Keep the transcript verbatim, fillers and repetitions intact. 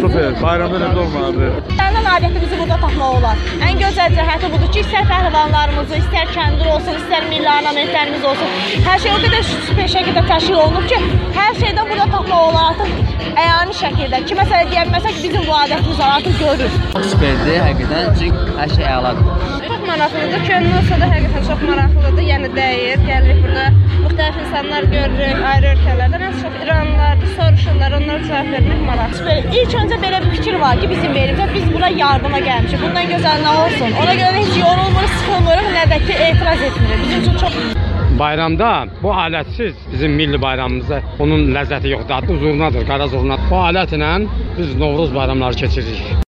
Super, bayramda necə olmalıdır? Səndən adətimizi burada tapmaq olar. Ən gözəl cəhəti budur ki, istər pəhləvanlarımızı, istər kəndir olsun, istər milli ornamentlərimiz olsun. Hər şey o qədər super şəkildə təşkil olunub ki, hər şeydən burada tapmaq olar artıq əyani şəkildə. Ki, məsələ deyə bilməsək, bizim bu adətimiz var, artıq görür. Çox superdir, həqiqətən, çünki hər şey əladır. Çox maraqlıdır, könlü olsa da həqiqətən çox maraqlıdır, yəni dəyir. Gəlirik burada, müxtəlif insanlar görürük, ayrı ölkələrdən, ən çox İranlılardır, soruşurlar, onlara cavab vermək maraqlıdır. İlk öncə belə bir fikir var ki, bizim elimizdə biz bura yardıma gəlmişik. Bundan gözəl nə olsun? Ona görə heç yorulmuruq, sıxılmırıq, nə də ki, etiraz etmirik. Bizim üçün çox... Bayramda bu alətsiz bizim milli bayramımızda onun ləzzəti yoxdur. Adı zurnadır, qara zurnadır. Bu alət ilə biz Novruz bayramları keçiririk.